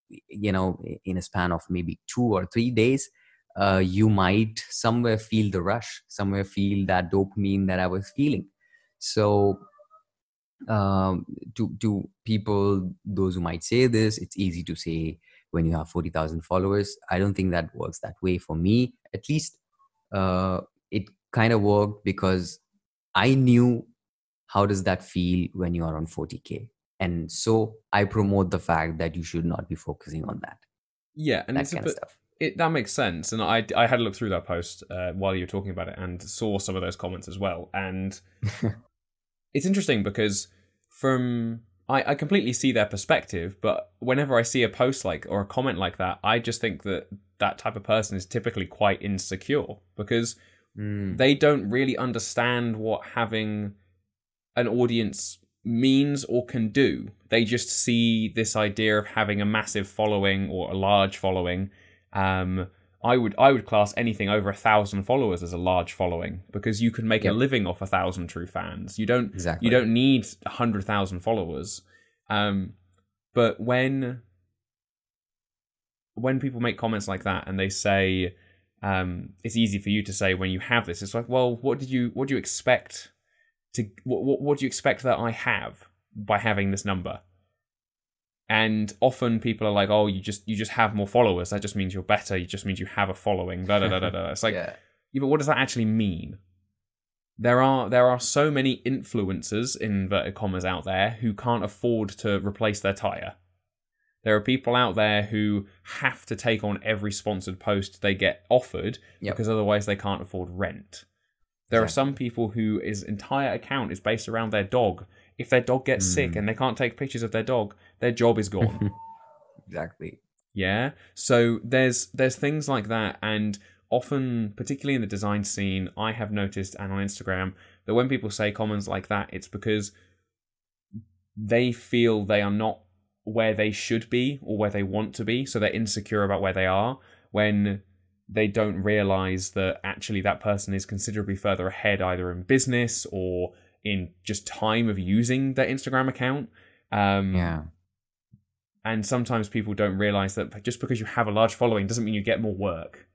in a span of maybe 2 or 3 days, you might somewhere feel the rush, somewhere feel that dopamine that I was feeling. So to people, those who might say this, it's easy to say when you have 40,000 followers. I don't think that works that way for me. At least it kind of worked because I knew how does that feel when you are on 40K. And so I promote the fact that you should not be focusing on that. Yeah, and that it's kind of stuff. That makes sense. And I had a look through that post while you were talking about it, and saw some of those comments as well. And it's interesting because I completely see their perspective, but whenever I see a post or a comment like that, I just think that type of person is typically quite insecure, because they don't really understand what having an audience means or can do. They just see this idea of having a massive following or a large following. I would class anything over 1,000 followers as a large following, because you can make a living off 1,000 true fans. You don't need 100,000 followers. But when people make comments like that and they say, it's easy for you to say when you have this, it's like, well, what do you expect what do you expect that I have by having this number? And often people are like, oh, you just have more followers. That just means you're better. It just means you have a following. Da, da, da, da, da. It's like, yeah, but what does that actually mean? There are so many influencers, in inverted commas, out there who can't afford to replace their tire. There are people out there who have to take on every sponsored post they get offered because otherwise they can't afford rent. There are some people whose entire account is based around their dog. If their dog gets sick and they can't take pictures of their dog, their job is gone. Exactly. Yeah. So there's things like that, and often, particularly in the design scene, I have noticed, and on Instagram, that when people say comments like that, it's because they feel they are not where they should be or where they want to be, so they're insecure about where they are, when they don't realize that actually that person is considerably further ahead, either in business or in just time of using their Instagram account. And sometimes people don't realize that just because you have a large following doesn't mean you get more work.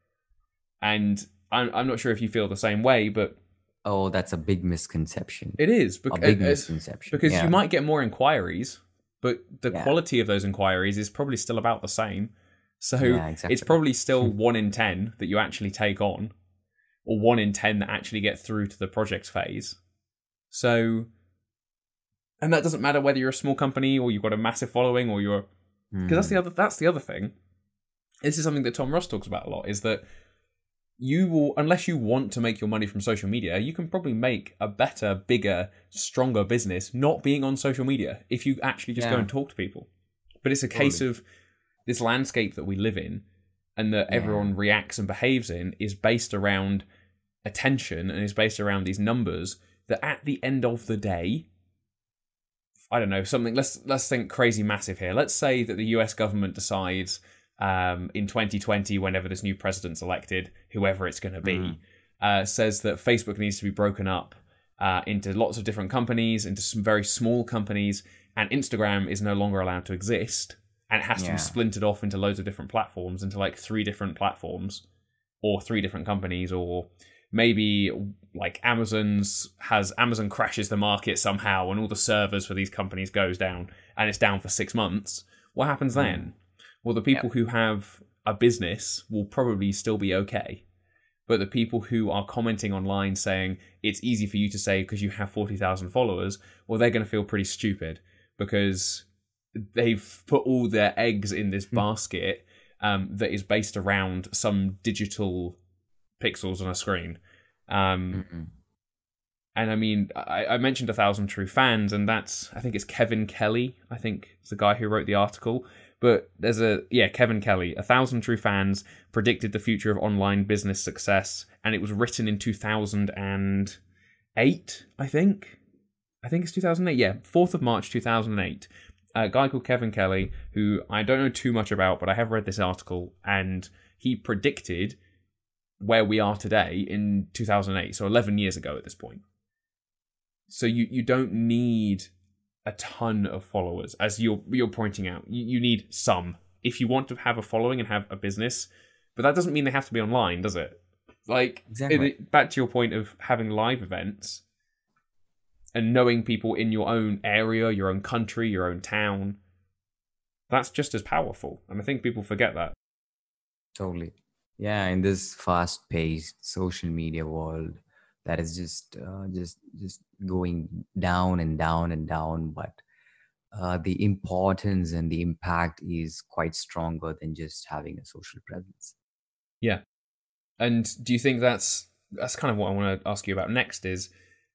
And I'm not sure if you feel the same way, but that's a big misconception. It is a big misconception, because you might get more inquiries, but the quality of those inquiries is probably still about the same. So it's probably still 1 in 10 that you actually take on, or 1 in 10 that actually get through to the project phase. So, and that doesn't matter whether you're a small company or you've got a massive following, or you're, because that's the other thing. This is something that Tom Ross talks about a lot, is that you will, unless you want to make your money from social media, you can probably make a better, bigger, stronger business not being on social media if you actually just go and talk to people. But it's a case of this landscape that we live in and that everyone reacts and behaves in is based around attention and is based around these numbers that at the end of the day, I don't know, something, let's think crazy massive here. Let's say that the US government decides in 2020, whenever this new president's elected, whoever it's going to be, says that Facebook needs to be broken up into lots of different companies, into some very small companies, and Instagram is no longer allowed to exist, and it has to be splintered off into loads of different platforms, into like 3 different platforms, or 3 different companies, or maybe like Amazon crashes the market somehow and all the servers for these companies goes down and it's down for 6 months. What happens then? Well, the people who have a business will probably still be okay. But the people who are commenting online saying it's easy for you to say because you have 40,000 followers, well, they're going to feel pretty stupid because they've put all their eggs in this basket that is based around some digital pixels on a screen. And I mean, I mentioned 1,000 true fans, and I think it's Kevin Kelly. I think it's the guy who wrote the article. But there's Kevin Kelly, 1,000 true fans predicted the future of online business success, and it was written in 2008, I think. I think it's 2008, 4th of March 2008. A guy called Kevin Kelly, who I don't know too much about, but I have read this article, and he predicted where we are today in 2008, so 11 years ago at this point. So you don't need a ton of followers, as you're pointing out. You need some if you want to have a following and have a business, but that doesn't mean they have to be online, does it? Like, exactly. Back to your point of having live events and knowing people in your own area, your own country, your own town, that's just as powerful, and I think people forget that. Totally. Yeah, in this fast-paced social media world that is just going down and down and down, but the importance and the impact is quite stronger than just having a social presence. Yeah. And do you think that's kind of what I want to ask you about next is,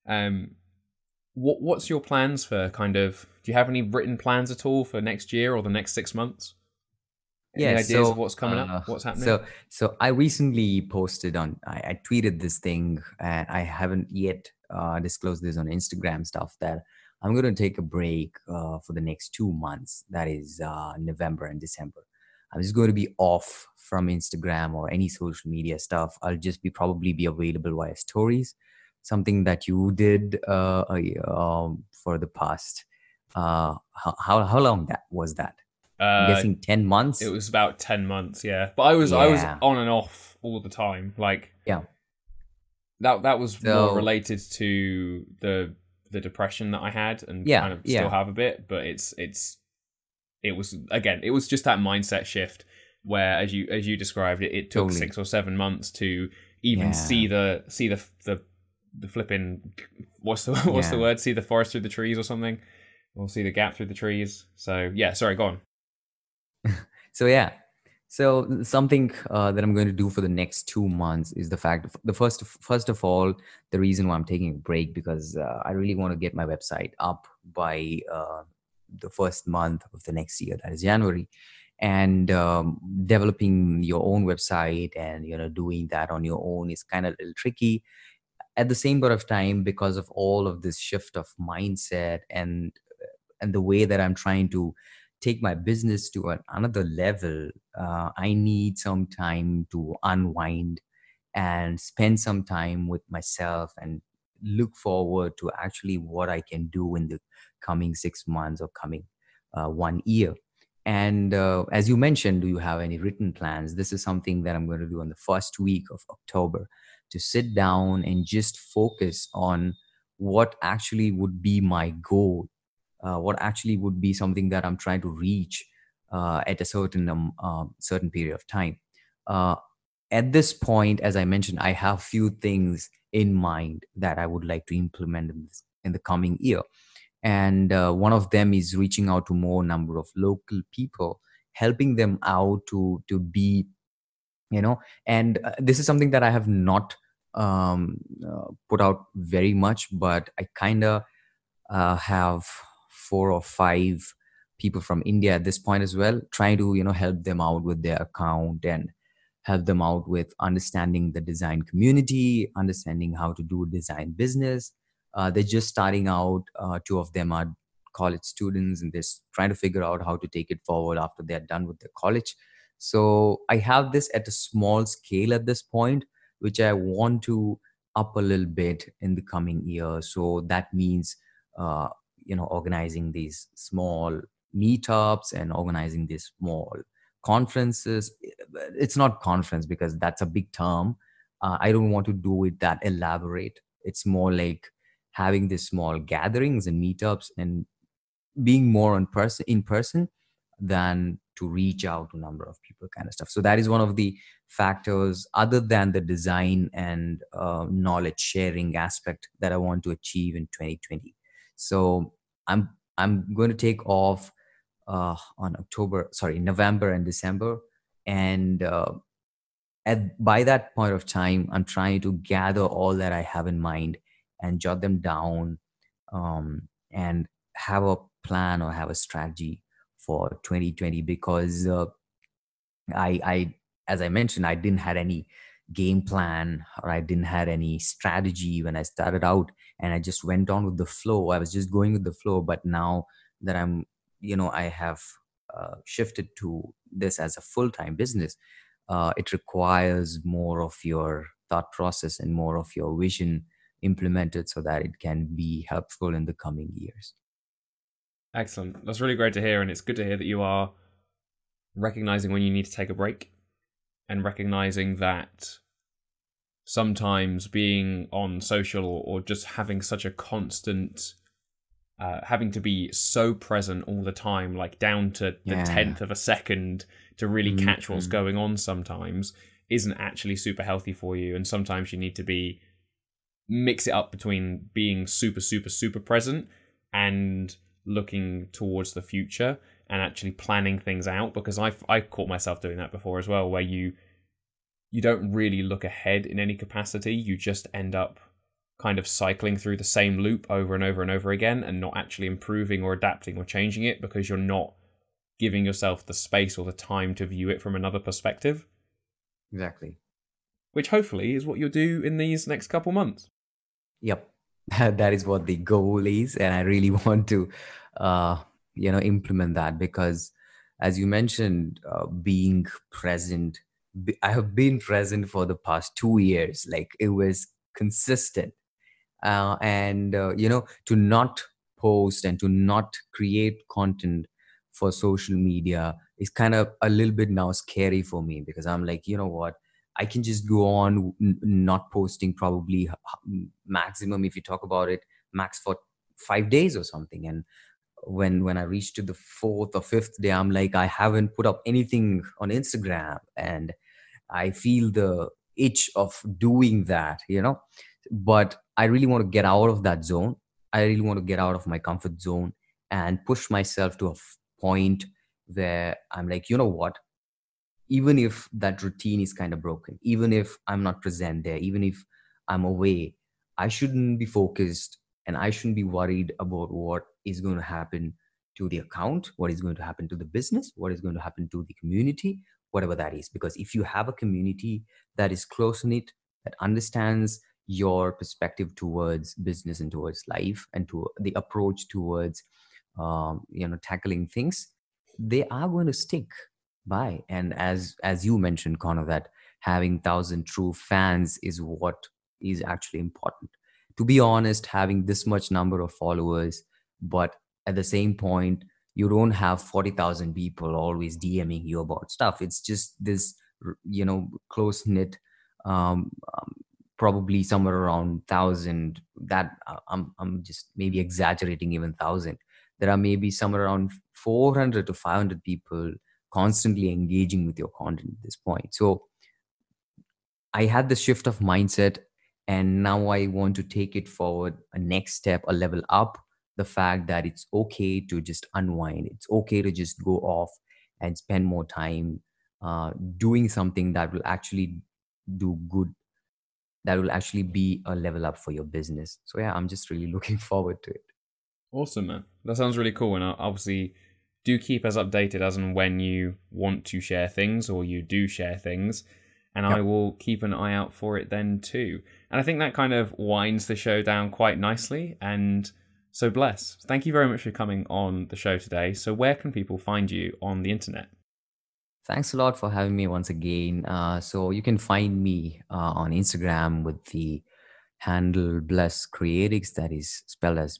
what's your plans for do you have any written plans at all for next year or the next 6 months? Any Yes. ideas of So, what's coming up? What's happening? so I recently posted on. I tweeted this thing, and I haven't yet disclosed this on Instagram stuff. That I'm going to take a break for the next 2 months. That is November and December. I'm just going to be off from Instagram or any social media stuff. I'll just be probably be available via stories, something that you did for the past. How long that was that? I'm Uh, guessing 10 it months. was about 10 months, yeah. But I was Yeah. on and off all the time. Like Yeah. that was more So related to the depression that I had and yeah, kind of still yeah, have a bit. But it was, again, it was just that mindset shift where, as you described it, it took totally. 6 or 7 months to even Yeah, see the flipping, what's the yeah. word, see the forest through the trees or something, or see the gap through the trees. So yeah, sorry, go on. So yeah. So something that I'm going to do for the next 2 months is the fact the first of all, the reason why I'm taking a break because I really want to get my website up by the first month of the next year, that is January, and developing your own website and doing that on your own is kind of a little tricky. At the same point of time, because of all of this shift of mindset and the way that I'm trying to take my business to another level, I need some time to unwind and spend some time with myself and look forward to actually what I can do in the coming 6 months or coming 1 year. And as you mentioned, do you have any written plans? This is something that I'm going to do in the first week of October, to sit down and just focus on what actually would be my goal, what actually would be something that I'm trying to reach at a certain period of time. Uh, at this point, as I mentioned, I have few things in mind that I would like to implement in the coming year, and one of them is reaching out to more number of local people, helping them out to be and this is something that I have not put out very much, but I kind of have 4 or 5 people from India at this point as well, trying to help them out with their account and help them out with understanding the design community, understanding how to do design business. They're just starting out. Two of them are college students, and they're trying to figure out how to take it forward after they're done with their college. So I have this at a small scale at this point, which I want to up a little bit in the coming year. So that means uh, organizing these small meetups and organizing these small conferences. It's not conference because that's a big term. I don't want to do it that elaborate. It's more like having these small gatherings and meetups and being more in person than to reach out to a number of people, kind of stuff. So that is one of the factors other than the design and knowledge sharing aspect that I want to achieve in 2020. So I'm going to take off on November and December, and at by that point of time, I'm trying to gather all that I have in mind and jot them down, and have a plan or have a strategy for 2020, because I as I mentioned, I didn't had any game plan or I didn't had any strategy when I started out, and I just went on with the flow. I was just going with the flow. But now that I have shifted to this as a full-time business, it requires more of your thought process and more of your vision implemented so that it can be helpful in the coming years. Excellent. That's really great to hear, and it's good to hear that you are recognizing when you need to take a break and recognizing that sometimes being on social or just having such a constant having to be so present all the time, like down to the Yeah. 10th of a second to really catch what's Mhm. going on, sometimes isn't actually super healthy for you. And sometimes you need to be mix it up between being super super super present and looking towards the future and actually planning things out, because I caught myself doing that before as well, where you don't really look ahead in any capacity. You just end up kind of cycling through the same loop over and over and over again and not actually improving or adapting or changing it, because you're not giving yourself the space or the time to view it from another perspective. Exactly. Which hopefully is what you'll do in these next couple months. Yep. That is what the goal is. And I really want to, implement that because, as you mentioned, being present, I have been present for the past 2 years. Like it was consistent. And to not post and to not create content for social media is kind of a little bit now scary for me because I'm like, you know what, I can just go on not posting probably maximum, if you talk about it, max for 5 days or something. And when I reach to the fourth or fifth day, I'm like, I haven't put up anything on Instagram, and I feel the itch of doing that. But I really want to get out of that zone. I really want to get out of my comfort zone and push myself to a point where I'm like, you know what? Even if that routine is kind of broken, even if I'm not present there, even if I'm away, I shouldn't be focused and I shouldn't be worried about what is going to happen to the account, what is going to happen to the business, what is going to happen to the community, whatever that is. Because if you have a community that is close knit, that understands your perspective towards business and towards life and to the approach towards tackling things, they are going to stick by. And as you mentioned, Connor, that having 1,000 true fans is what is actually important. To be honest, having this much number of followers, but at the same point, you don't have 40,000 people always DMing you about stuff. It's just this, close knit, um, um, probably somewhere around 1,000. That I'm just maybe exaggerating, even 1,000. There are maybe somewhere around 400 to 500 people constantly engaging with your content at this point. So I had the shift of mindset, and now I want to take it forward a next step, a level up. The fact that it's okay to just unwind, it's okay to just go off and spend more time doing something that will actually do good, that will actually be a level up for your business. So yeah, I'm just really looking forward to it. Awesome, man. That sounds really cool. And obviously, do keep us updated as and when you want to share things or you do share things. And I will keep an eye out for it then too. And I think that kind of winds the show down quite nicely. And so, Bless, thank you very much for coming on the show today. So where can people find you on the internet? Thanks a lot for having me once again. So you can find me on Instagram with the handle Bless Creatics, that is spelled as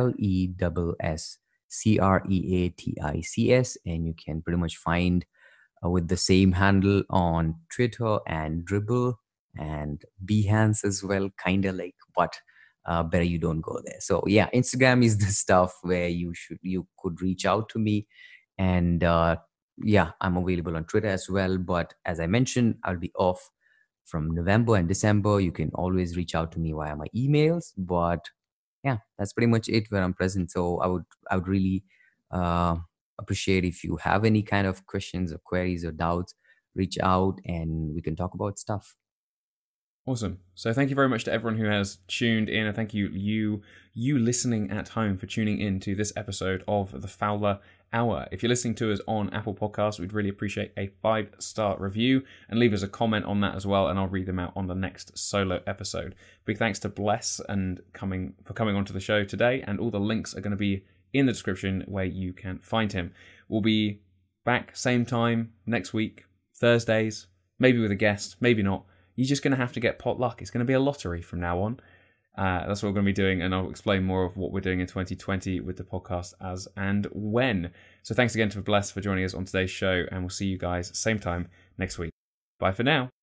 BLESSCREATICS, and you can pretty much find with the same handle on Twitter and Dribble and Behance as well, kind of like, but better you don't go there. So yeah, Instagram is the stuff where you could reach out to me. And yeah, I'm available on Twitter as well. But as I mentioned, I'll be off from November and December. You can always reach out to me via my emails. But yeah, that's pretty much it where I'm present. So I would really appreciate if you have any kind of questions or queries or doubts, reach out and we can talk about stuff. Awesome. So thank you very much to everyone who has tuned in, and thank you listening at home for tuning in to this episode of the Fowler Hour. If you're listening to us on Apple Podcasts, we'd really appreciate a 5-star review and leave us a comment on that as well, and I'll read them out on the next solo episode. Big thanks to Bless and coming onto the show today, and all the links are going to be in the description where you can find him. We'll be back same time next week, Thursdays, maybe with a guest, maybe not. You're just going to have to get potluck. It's going to be a lottery from now on. That's what we're going to be doing, and I'll explain more of what we're doing in 2020 with the podcast as and when. So thanks again to Bless for joining us on today's show, and we'll see you guys same time next week. Bye for now.